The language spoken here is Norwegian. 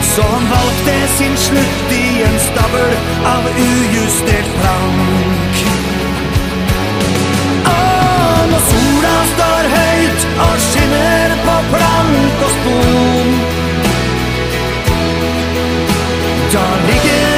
Så han valgte sin slutt i en stabel av ujustert plan.